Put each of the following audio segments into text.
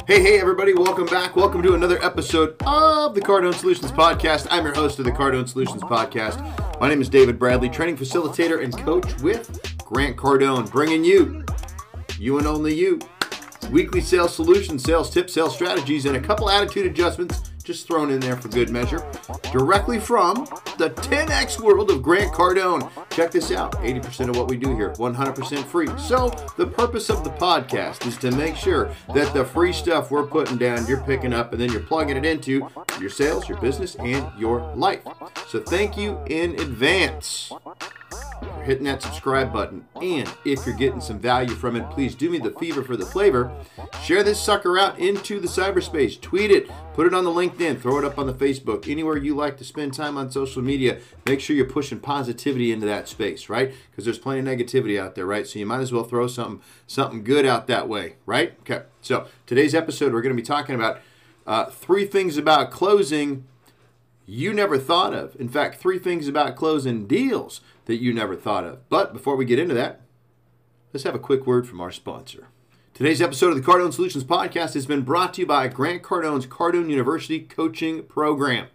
Hey, everybody, welcome back. Welcome to another episode of the Cardone Solutions Podcast. I'm your host of the Cardone Solutions Podcast. My name is David Bradley, training facilitator and coach with Grant Cardone, bringing you and only you, weekly sales solutions, sales tips, sales strategies, and a couple attitude adjustments just thrown in there for good measure, directly from the 10X world of Grant Cardone. Check this out, 80% of what we do here, 100% free. So the purpose of the podcast is to make sure that the free stuff we're putting down, you're picking up, and then you're plugging it into your sales, your business, and your life. So thank you in advance for hitting that subscribe button. And if you're getting some value from it, please do me the favor for the flavor. Share this sucker out into the cyberspace. Tweet it. Put it on the LinkedIn. Throw it up on the Facebook. Anywhere you like to spend time on social media, make sure you're pushing positivity into that space, right? Because there's plenty of negativity out there, right? So you might as well throw something good out that way, right? Okay. So today's episode, we're going to be talking about 3 things about closing you never thought of. In fact, 3 things about closing deals that you never thought of. But before we get into that, let's have a quick word from our sponsor. Today's episode of the Cardone Solutions Podcast has been brought to you by Grant Cardone's Cardone University Coaching Program.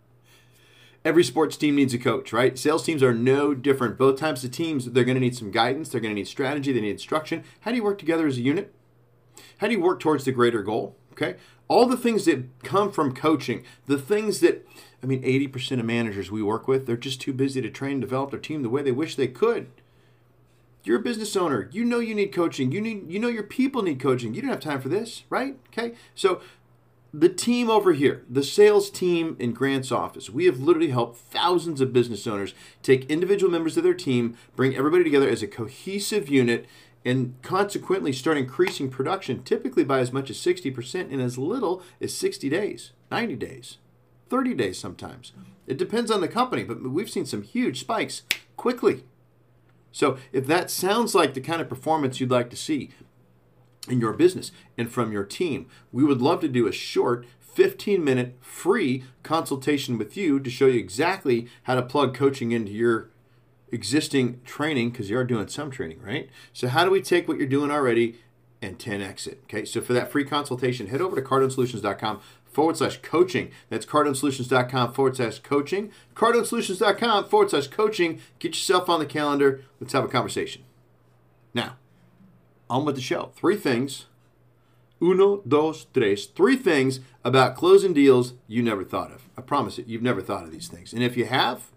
Every sports team needs a coach, right? Sales teams are no different. Both types of teams, they're going to need some guidance. They're going to need strategy. They need instruction. How do you work together as a unit? How do you work towards the greater goal? Okay? All the things that come from coaching, the things that, 80% of managers we work with, they're just too busy to train and develop their team the way they wish they could. You're a business owner. You know you need coaching. You know your people need coaching. You don't have time for this, right? Okay? So the team over here, the sales team in Grant's office, we have literally helped thousands of business owners take individual members of their team, bring everybody together as a cohesive unit, and consequently start increasing production typically by as much as 60% in as little as 60 days, 90 days, 30 days sometimes. It depends on the company, but we've seen some huge spikes quickly. So if that sounds like the kind of performance you'd like to see in your business and from your team, we would love to do a short 15-minute free consultation with you to show you exactly how to plug coaching into your existing training, because you are doing some training, right? So how do we take what you're doing already and 10X it? Okay, so for that free consultation, head over to cardonesolutions.com/coaching. That's cardonesolutions.com/coaching. cardonesolutions.com/coaching. Get yourself on the calendar. Let's have a conversation. Now, on with the show. 3 things. 1, 2, 3. 3 things about closing deals you never thought of. I promise it, you've never thought of these things. And if you have,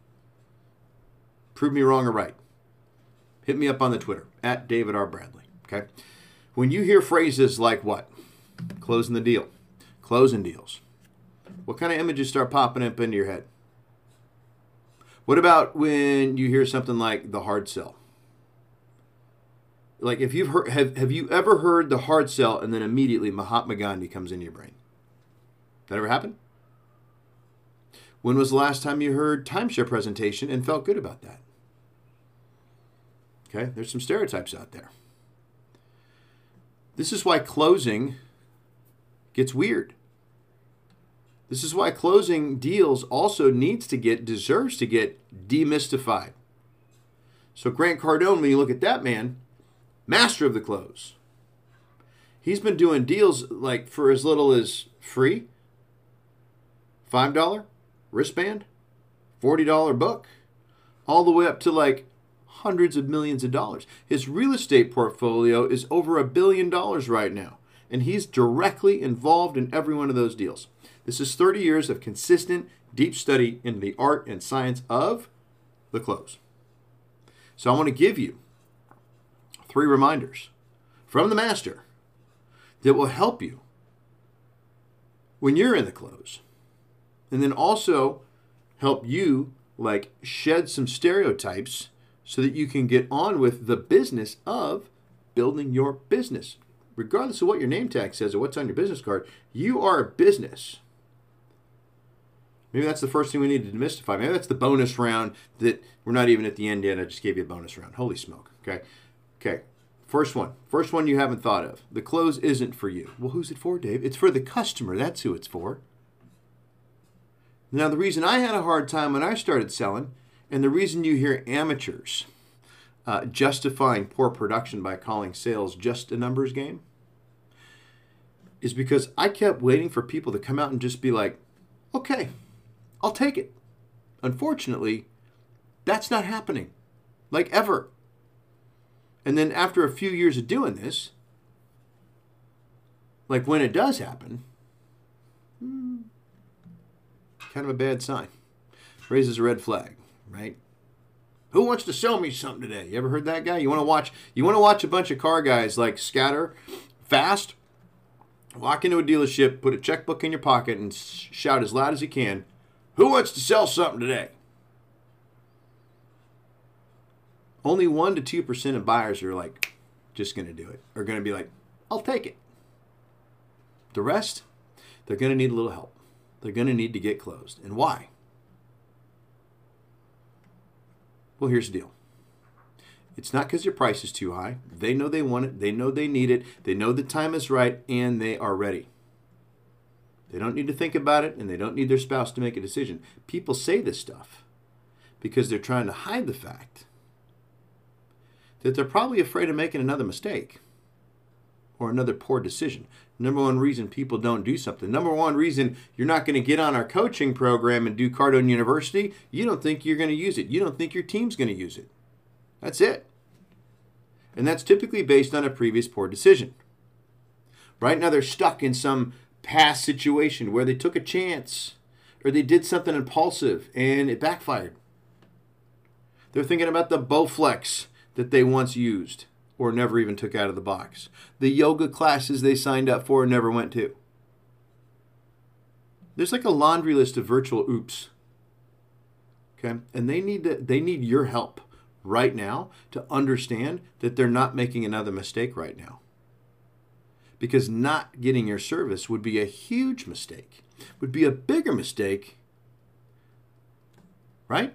prove me wrong or right. Hit me up on the Twitter, at David R. Bradley. Okay? When you hear phrases like what? Closing the deal. Closing deals. What kind of images start popping up into your head? What about when you hear something like the hard sell? Like if you've heard, have you ever heard the hard sell and then immediately Mahatma Gandhi comes into your brain? That ever happen? When was the last time you heard timeshare presentation and felt good about that? Okay, there's some stereotypes out there. This is why closing gets weird. This is why closing deals also deserves to get demystified. So Grant Cardone, when you look at that man, master of the close. He's been doing deals like for as little as free, $5 wristband, $40 book, all the way up to like hundreds of millions of dollars. His real estate portfolio is over $1 billion right now, and he's directly involved in every one of those deals. This is 30 years of consistent, deep study into the art and science of the close. So I want to give you 3 reminders from the master that will help you when you're in the close. And then also help you like shed some stereotypes so that you can get on with the business of building your business. Regardless of what your name tag says or what's on your business card, you are a business. Maybe that's the first thing we need to demystify. Maybe that's the bonus round that we're not even at the end yet. I just gave you a bonus round. Holy smoke. Okay. First one you haven't thought of. The close isn't for you. Well, who's it for, Dave? It's for the customer. That's who it's for. Now, the reason I had a hard time when I started selling, and the reason you hear amateurs justifying poor production by calling sales just a numbers game, is because I kept waiting for people to come out and just be like, okay, I'll take it. Unfortunately, that's not happening, like ever. And then after a few years of doing this, like when it does happen, kind of a bad sign. Raises a red flag, right? Who wants to sell me something today? You ever heard that guy? You want to watch a bunch of car guys like scatter fast, walk into a dealership, put a checkbook in your pocket, and shout as loud as you can, who wants to sell something today? Only 1% to 2% of buyers are like, just going to do it. Are going to be like, I'll take it. The rest, they're going to need a little help. They're going to need to get closed. And why? Well, here's the deal. It's not because your price is too high. They know they want it. They know they need it. They know the time is right, and they are ready. They don't need to think about it, and they don't need their spouse to make a decision. People say this stuff because they're trying to hide the fact that they're probably afraid of making another mistake or another poor decision. Number one reason people don't do something. Number one reason you're not going to get on our coaching program and do Cardone University, you don't think you're going to use it. You don't think your team's going to use it. That's it. And that's typically based on a previous poor decision. Right now they're stuck in some past situation where they took a chance or they did something impulsive and it backfired. They're thinking about the Bowflex that they once used or never even took out of the box. The yoga classes they signed up for and never went to. There's like a laundry list of virtual oops. Okay? And they need your help right now to understand that they're not making another mistake right now. Because not getting your service would be a huge mistake. Would be a bigger mistake. Right?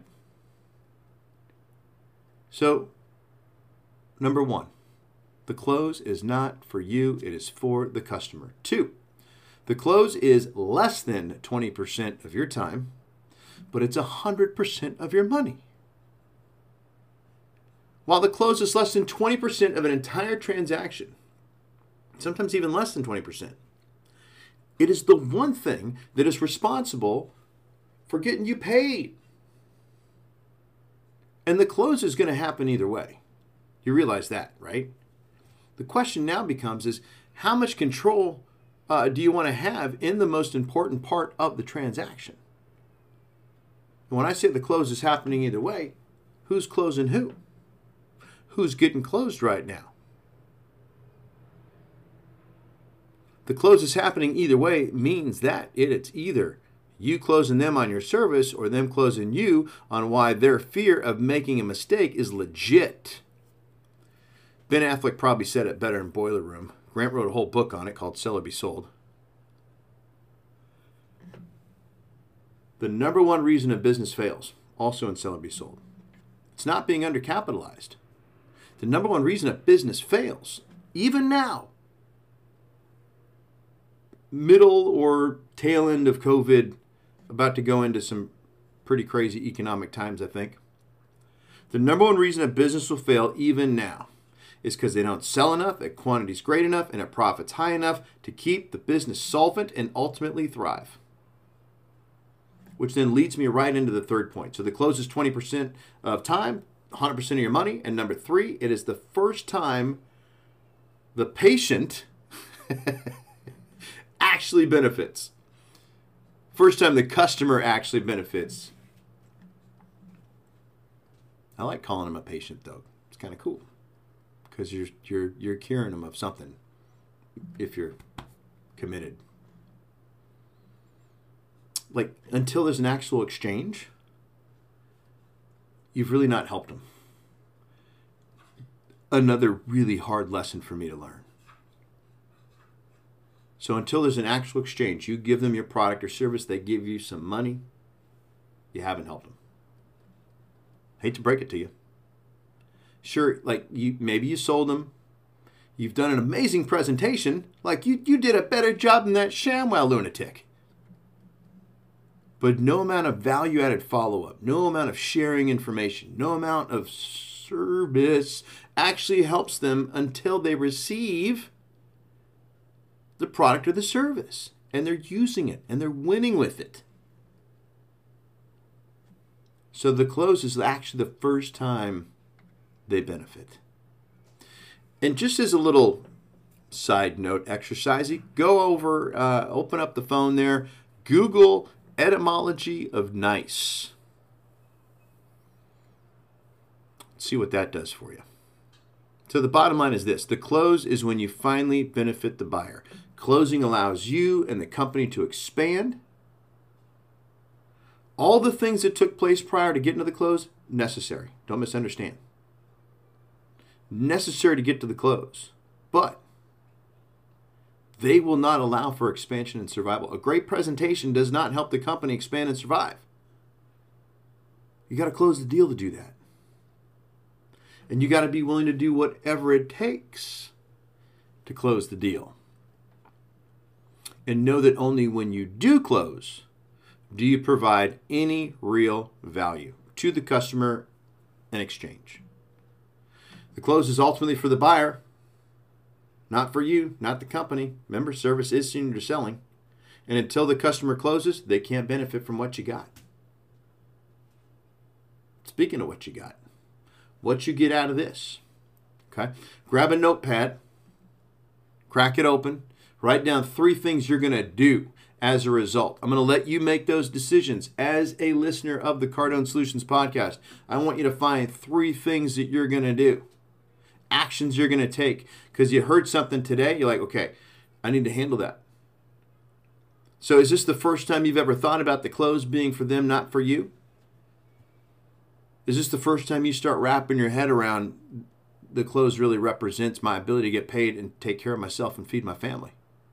So, number one, the close is not for you, it is for the customer. 2, the close is less than 20% of your time, but it's 100% of your money. While the close is less than 20% of an entire transaction, sometimes even less than 20%, it is the one thing that is responsible for getting you paid. And the close is going to happen either way. You realize that, right? The question now becomes is how much control do you want to have in the most important part of the transaction? And when I say the close is happening either way, who's closing who? Who's getting closed right now? The close is happening either way means that it's either you closing them on your service or them closing you on why their fear of making a mistake is legit. Ben Affleck probably said it better in Boiler Room. Grant wrote a whole book on it called Sell or Be Sold. The number one reason a business fails, also in Sell or Be Sold, it's not being undercapitalized. The number one reason a business fails, even now, middle or tail end of COVID, about to go into some pretty crazy economic times, I think. The number one reason a business will fail even now is because they don't sell enough at quantities great enough and at profits high enough to keep the business solvent and ultimately thrive. Which then leads me right into the third point. So the close is 20% of time, 100% of your money. And number 3, it is the first time the patient actually benefits. First time the customer actually benefits. I like calling him a patient though. It's kind of cool because you're curing them of something if you're committed. Like until there's an actual exchange, you've really not helped them. Another really hard lesson for me to learn. So until there's an actual exchange, you give them your product or service, they give you some money, you haven't helped them. Hate to break it to you. Sure, like maybe you sold them. You've done an amazing presentation. Like you did a better job than that ShamWow lunatic. But no amount of value-added follow-up, no amount of sharing information, no amount of service actually helps them until they receive the product or the service, and they're using it, and they're winning with it. So the close is actually the first time they benefit. And just as a little side note exercisey, go over, open up the phone there, Google etymology of nice. See what that does for you. So the bottom line is this: the close is when you finally benefit the buyer. Closing allows you and the company to expand. All the things that took place prior to getting to the close, necessary. Don't misunderstand. Necessary to get to the close. But they will not allow for expansion and survival. A great presentation does not help the company expand and survive. You got to close the deal to do that. And you got to be willing to do whatever it takes to close the deal. And know that only when you do close do you provide any real value to the customer in exchange. The close is ultimately for the buyer, not for you, not the company. Remember, service is senior to selling. And until the customer closes, they can't benefit from what you got. Speaking of what you got, what you get out of this, okay? Grab a notepad, crack it open, write down 3 things you're going to do as a result. I'm going to let you make those decisions as a listener of the Cardone Solutions podcast. I want you to find 3 things that you're going to do, actions you're going to take, because you heard something today. You're like, okay, I need to handle that. So is this the first time you've ever thought about the close being for them, not for you? Is this the first time you start wrapping your head around the close really represents my ability to get paid and take care of myself and feed my family?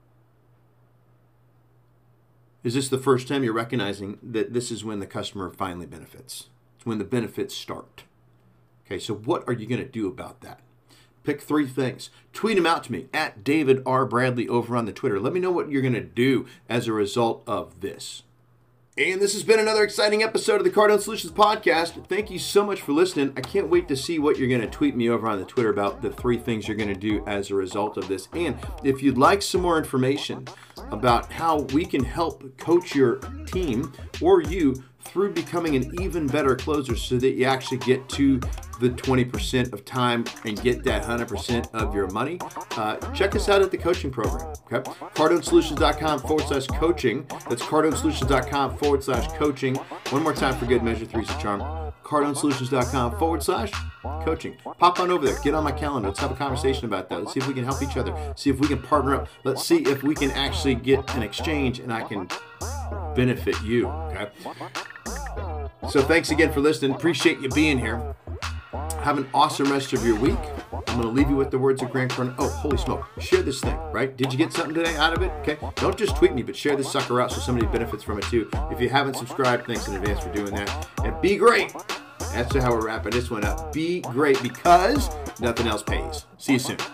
Is this the first time you're recognizing that this is when the customer finally benefits? It's when the benefits start. Okay, so what are you going to do about that? Pick 3 things. Tweet them out to me at David R. Bradley over on the Twitter. Let me know what you're going to do as a result of this. And this has been another exciting episode of the Cardone Solutions podcast. Thank you so much for listening. I can't wait to see what you're going to tweet me over on the Twitter about the 3 things you're going to do as a result of this. And if you'd like some more information about how we can help coach your team or you through becoming an even better closer so that you actually get to the 20% of time and get that 100% of your money, check us out at the coaching program. Okay, CardoneSolutions.com/coaching. That's CardoneSolutions.com/coaching. One more time for good measure, 3's a charm. CardoneSolutions.com/coaching. Pop on over there. Get on my calendar. Let's have a conversation about that. Let's see if we can help each other. See if we can partner up. Let's see if we can actually get an exchange and I can benefit you. Okay. So thanks again for listening. Appreciate you being here. Have an awesome rest of your week. I'm going to leave you with the words of Grant Cardone. Oh, holy smoke. Share this thing, right? Did you get something today out of it? Okay. Don't just tweet me, but share this sucker out so somebody benefits from it too. If you haven't subscribed, thanks in advance for doing that. And be great. That's how we're wrapping this one up. Be great because nothing else pays. See you soon.